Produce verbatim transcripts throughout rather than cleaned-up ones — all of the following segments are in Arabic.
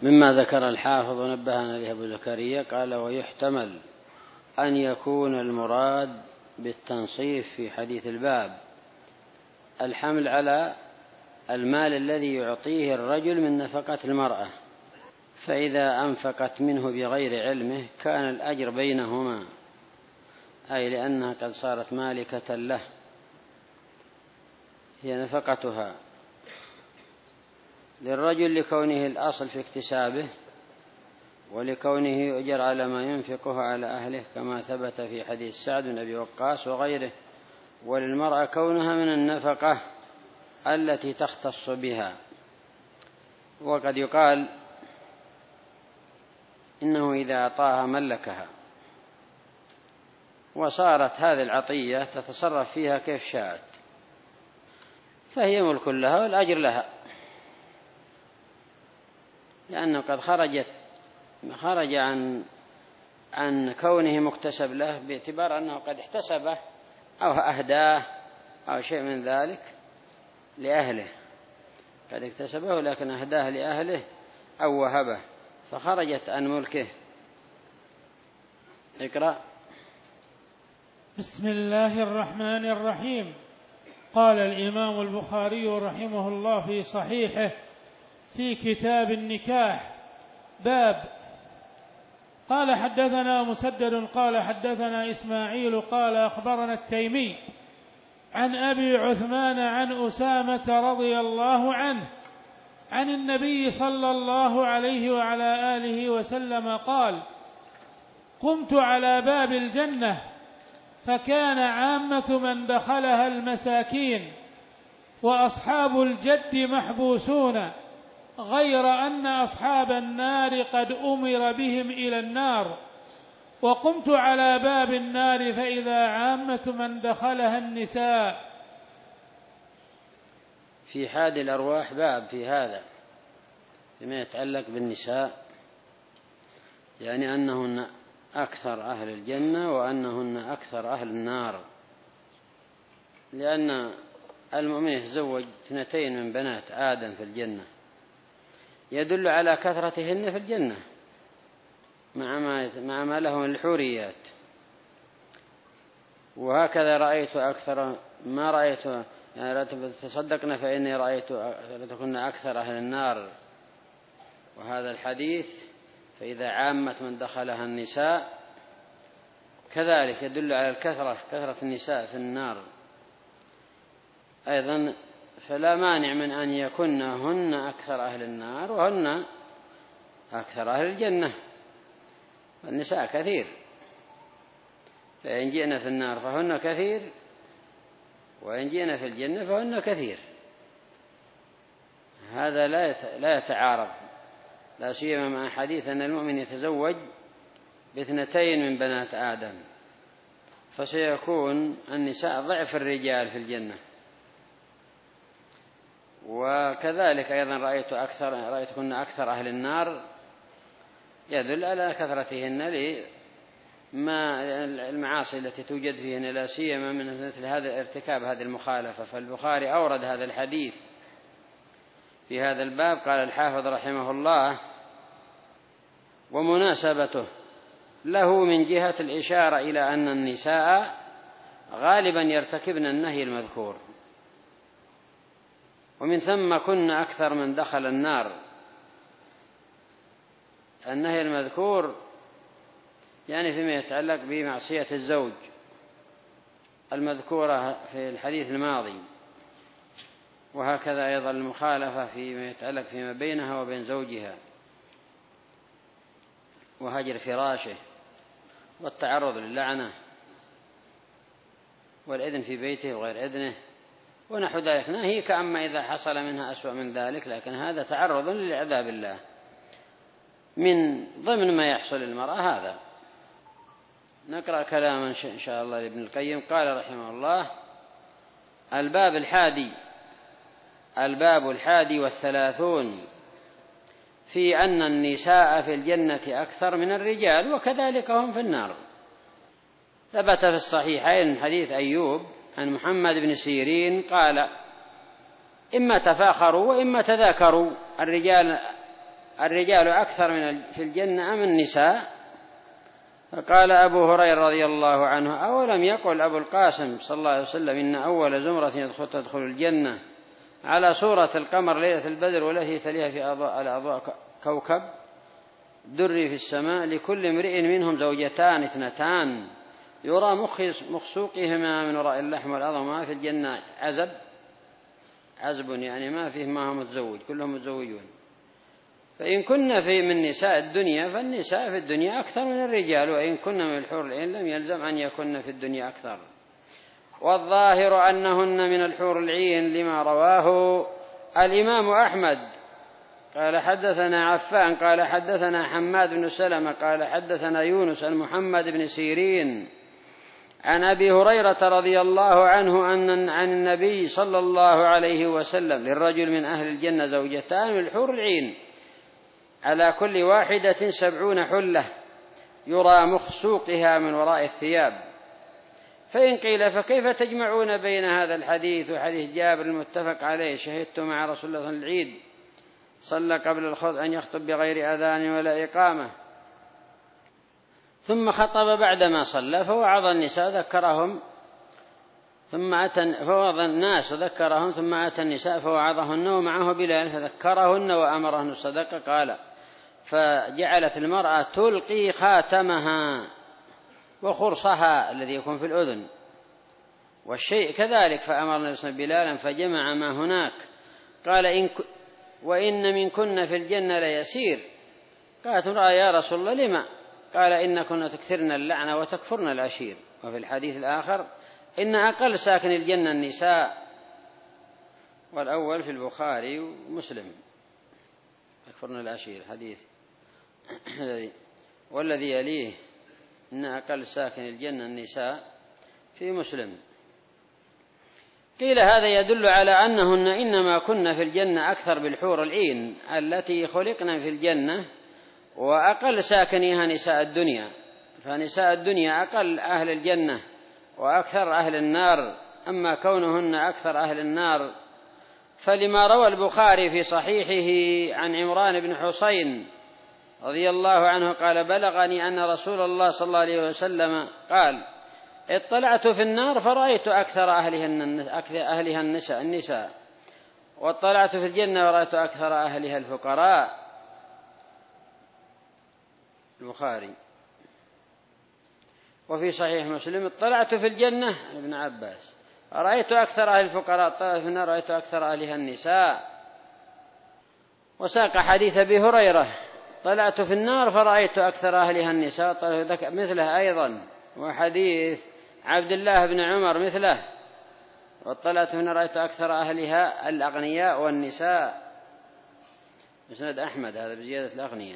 مما ذكر الحافظ ونبهنا له أبو زكريا قال: ويحتمل أن يكون المراد بالتنصيف في حديث الباب الحمل على المال الذي يعطيه الرجل من نفقة المرأة، فإذا أنفقت منه بغير علمه كان الأجر بينهما، أي لأنها قد صارت مالكة له، هي نفقتها للرجل لكونه الأصل في اكتسابه ولكونه يؤجر على ما ينفقه على أهله كما ثبت في حديث سعد بن أبي وقاص وغيره، وللمرأة كونها من النفقة التي تختص بها. وقد يقال إنه إذا أعطاها ملكها وصارت هذه العطية تتصرف فيها كيف شاءت، فهي ملك لها والأجر لها، لأنه قد خرجت خرج عن عن كونه مكتسب له باعتبار أنه قد احتسبه أو أهداه أو شيء من ذلك لأهله، قد اكتسبه لكن أهداه لأهله أو وهبه فخرجت عن ملكه. اقرأ. بسم الله الرحمن الرحيم. قال الإمام البخاري رحمه الله في صحيحه في كتاب النكاح: باب. قال حدثنا مسدد قال حدثنا إسماعيل قال أخبرنا التيمي عن أبي عثمان عن أسامة رضي الله عنه عن النبي صلى الله عليه وعلى آله وسلم قال: قمت على باب الجنة فكان عامة من دخلها المساكين وأصحاب الجد محبوسون، غير أن أصحاب النار قد أمر بهم إلى النار، وقمت على باب النار فإذا عامة من دخلها النساء. في حاد الأرواح باب في هذا فيما يتعلق بالنساء، يعني أنهن أكثر أهل الجنة وأنهن أكثر أهل النار، لأن المؤمن يتزوج اثنتين من بنات آدم في الجنة يدل على كثرتهن في الجنة مع ما, مع ما له من الحوريات. وهكذا رأيت أكثر ما رأيت، يعني لا تصدقن فإني رأيت لتكن أكثر أهل النار. وهذا الحديث فإذا عامة من دخلها النساء كذلك يدل على الكثرة، كثرة النساء في النار أيضا، فلا مانع من أن يكن هن أكثر أهل النار وهن أكثر أهل الجنة. النساء كثير، فإن جئنا في النار فهن كثير، وإن جئنا في الجنة فهن كثير. هذا لا يتعارض، لا سيما مع حديث أن المؤمن يتزوج باثنتين من بنات آدم، فسيكون النساء ضعف الرجال في الجنة. وكذلك أيضا رأيت أكثر رأيتكن أكثر أهل النار يدل على كثرتهن لما المعاصي التي توجد فيهن، لا سيما من مثل هذا ارتكاب هذه المخالفة. فالبخاري أورد هذا الحديث في هذا الباب. قال الحافظ رحمه الله: ومناسبته له من جهة الإشارة إلى أن النساء غالبا يرتكبن النهي المذكور، ومن ثم كن أكثر من دخل النار. النهي المذكور يعني فيما يتعلق بمعصية الزوج المذكورة في الحديث الماضي، وهكذا أيضا المخالفة فيما يتعلق فيما بينها وبين زوجها، وهجر فراشه، والتعرض للعنة، والإذن في بيته وغير إذنه ونحو ذلك. ناهيك أما إذا حصل منها أسوأ من ذلك، لكن هذا تعرض لعذاب الله من ضمن ما يحصل للمرأة. هذا نقرأ كلاما إن شاء الله لابن القيم. قال رحمه الله: الباب الحادي الباب الحادي والثلاثون في أن النساء في الجنة أكثر من الرجال وكذلك هم في النار. ثبت في الصحيحين حديث أيوب عن محمد بن سيرين قال: إما تفاخروا وإما تذاكروا الرجال الرجال أكثر من في الجنة أم النساء؟ فقال أبو هريرة رضي الله عنه: أولم يقل أبو القاسم صلى الله عليه وسلم إن أول زمرة تدخل الجنة على صورة القمر ليلة البدر والتي تليها في أضواء الأضواء كوكب دري في السماء لكل امرئ منهم زوجتان اثنتان يرى مخسوقهما من وراء اللحم والعظم ما في الجنة عزب عزب يعني ما فيه ما هو متزوج كلهم متزوجون. فإن كنا في من نساء الدنيا فالنساء في الدنيا أكثر من الرجال، وإن كنا من الحور العين لم يلزم أن يكن في الدنيا أكثر. والظاهر أنهن من الحور العين لما رواه الإمام أحمد قال حدثنا عفان قال حدثنا حماد بن سلمة قال حدثنا يونس عن محمد بن سيرين عن أبي هريرة رضي الله عنه أن عن النبي صلى الله عليه وسلم: للرجل من أهل الجنة زوجتان من الحور العين على كل واحدة سبعون حلة يرى مخسوقها من وراء الثياب. فإن قيل: فكيف تجمعون بين هذا الحديث وحديث جابر المتفق عليه: شهدت مع رسول الله العيد صلى قبل الخطب أن يخطب بغير أذان ولا إقامة، ثم خطب بعدما صلى فوعظ النساء ذكرهم ثم أتى فوعظ الناس وذكرهم ثم أتى النساء فوعظهن ومعه بلال فذكرهن وأمرهن الصدقة. قال: فجعلت المرأة تلقي خاتمها وخرصها الذي يكون في الأذن والشيء كذلك، فأمر النبي صلى الله عليه وسلم بلالا فجمع ما هناك. قال: إن ك... وإن منكن في الجنة ليسير. قالت امرأة: يا رسول الله لما؟ قال: إنكن تكثرن اللعنة وتكفرن العشير. وفي الحديث الآخر: إن أقل ساكن الجنة النساء. والأول في البخاري ومسلم تكفرن العشير حديث والذي يليه إن أقل ساكن الجنة النساء في مسلم. قيل: هذا يدل على أنهن إنما كن في الجنة أكثر بالحور العين التي خلقنا في الجنة، وأقل ساكنيها نساء الدنيا، فنساء الدنيا أقل أهل الجنة وأكثر أهل النار. أما كونهن أكثر أهل النار فلما روى البخاري في صحيحه عن عمران بن حسين رضي الله عنه قال: بلغني أن رسول الله صلى الله عليه وسلم قال: اطلعت في النار فرأيت أكثر أهلها النساء النساء واطلعت في الجنة ورأيت أكثر أهلها الفقراء. البخاري. وفي صحيح مسلم: اطلعت في الجنة ابن عباس رأيت أكثر أهل الفقراء، اطلعت في النار رأيت أكثر أهلها النساء. وساق حديث أبي هريرة: طلعت في النار فرأيت أكثر أهلها النساء مثله أيضا. وحديث عبد الله بن عمر مثله: واطلعت في النار رأيت أكثر أهلها الأغنياء والنساء. مسند أحمد هذا بزيادة الأغنياء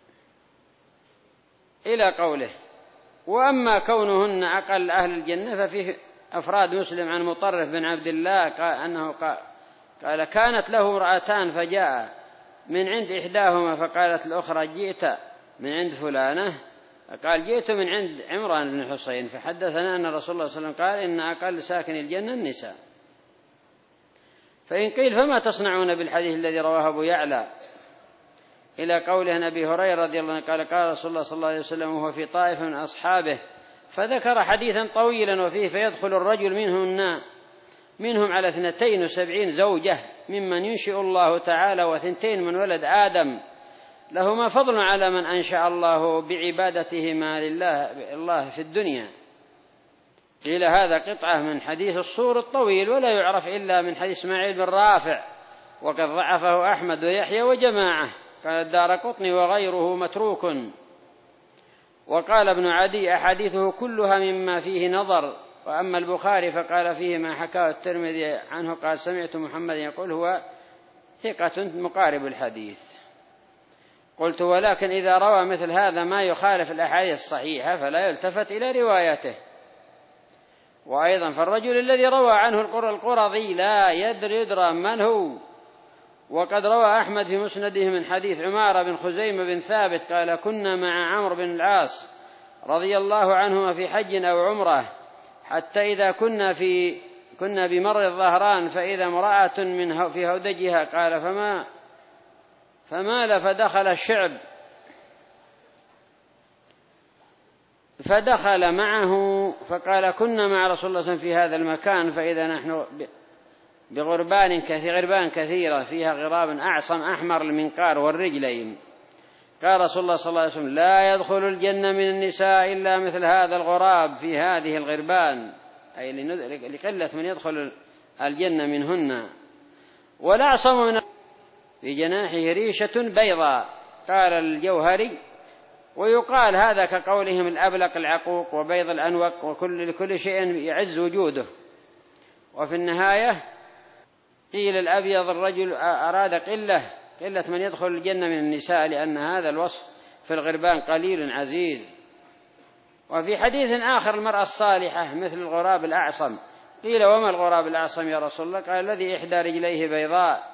إلى قوله: وأما كونهن أقل أهل الجنة ففيه أفراد مسلم عن مطرف بن عبد الله قال أنه قال: كانت له امرأتان فجاء من عند إحداهما فقالت الأخرى: جئت من عند فلانة؟ قال: جئت من عند عمران بن حسين. فحدثنا أن رسول الله صلى الله عليه وسلم قال: إن أقل ساكن الجنة النساء. فإن قيل: فما تصنعون بالحديث الذي رواه أبو يعلى إلى قوله عن أبي هريرة رضي الله عنه قال: قال رسول الله صلى الله عليه وسلم وهو في طائف من أصحابه فذكر حديثا طويلا وفيه: فيدخل الرجل منهم منهم على اثنتين وسبعين زوجة ممن ينشئ الله تعالى وثنتين من ولد آدم لهما فضل على من أنشأ الله بعبادتهما لله الله في الدنيا. قيل: هذا قطعة من حديث الصور الطويل ولا يعرف إلا من حديث إسماعيل بن رافع وقد ضعفه أحمد ويحيى وجماعة. قال الدارقطني وغيره متروك. وقال ابن عدي: أحاديثه كلها مما فيه نظر. وأما البخاري فقال فيه ما حكاه الترمذي عنه قال: سمعت محمد يقول هو ثقة مقارب الحديث. قلت: ولكن إذا روى مثل هذا ما يخالف الأحاديث الصحيحة فلا يلتفت إلى روايته. وأيضا فالرجل الذي روى عنه القرظي لا يدري يدرى من هو. وقد روى أحمد في مسنده من حديث عمارة بن خزيمة بن ثابت قال: كنا مع عمرو بن العاص رضي الله عنهما في حج أو عمرة حتى إذا كنا في كنا بمر الظهران فإذا امرأة من في هودجها قال: فما فمال فدخل الشعب، فدخل معه فقال كنا مع رسول الله صلى الله عليه وسلم في هذا المكان فإذا نحن بغربان كثير غربان كثيرة فيها غراب أعصم أحمر المنقار والرجلين. قال رسول الله صلى الله عليه وسلم لا يدخل الجنة من النساء إلا مثل هذا الغراب في هذه الغربان، أي لقلة من يدخل الجنة منهن. والأعصم من في جناحه ريشة بيضاء. قال الجوهري ويقال هذا كقولهم الأبلق العقوق وبيض الأنوق وكل لكل شيء يعز وجوده. وفي النهاية قيل الأبيض الرجل أراد قلة قلة من يدخل الجنة من النساء لأن هذا الوصف في الغربان قليل عزيز. وفي حديث آخر المرأة الصالحة مثل الغراب الأعصم. قيل وما الغراب الأعصم يا رسول الله؟ قال الذي إحدى رجليه بيضاء.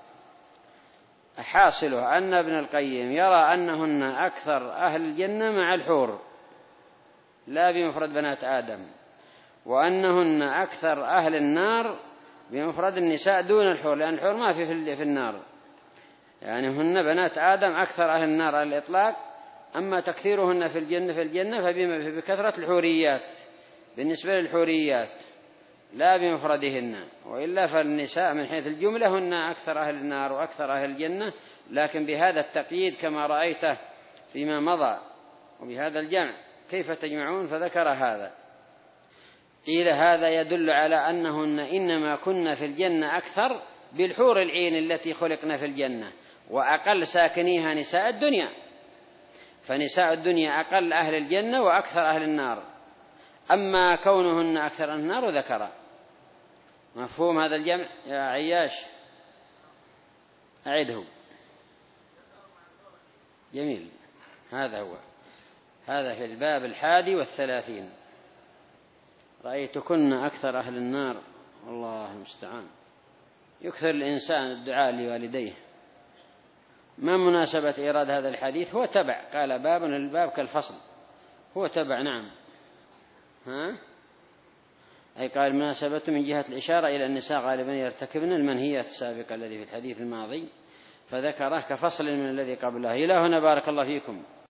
حاصله أن ابن القيم يرى أنهن أكثر أهل الجنة مع الحور لا بمفرد بنات آدم، وأنهن أكثر أهل النار بمفرد النساء دون الحور، لأن الحور ما في في النار، يعني هن بنات آدم أكثر أهل النار على الإطلاق. أما تكثيرهن في الجنة في الجنة فبما بكثرة الحوريات بالنسبة للحوريات لا بمفردهن، وإلا فالنساء من حيث الجملة هن أكثر أهل النار وأكثر أهل الجنة، لكن بهذا التقييد كما رأيته فيما مضى وبهذا الجمع كيف تجمعون؟ فذكر هذا. قيل هذا يدل على أنهن إنما كن في الجنة أكثر بالحور العين التي خلقنا في الجنة، وأقل ساكنيها نساء الدنيا، فنساء الدنيا أقل أهل الجنة وأكثر أهل النار. أما كونهن أكثر أهل النار ذكر. مفهوم هذا الجمع يا عياش؟ أعده. جميل. هذا هو، هذا في الباب الحادي والثلاثين. رأيتكن أكثر أهل النار، والله المستعان. يكثر الإنسان الدعاء لوالديه. ما مناسبة إيراد هذا الحديث؟ هو تبع، قال باب الباب كالفصل، هو تبع. نعم. ها؟ أي قال مناسبة من جهة الإشارة إلى النساء غالبا يرتكبن المنهيات السابقة الذي في الحديث الماضي، فذكره كفصل من الذي قبله. إلى هنا بارك الله فيكم.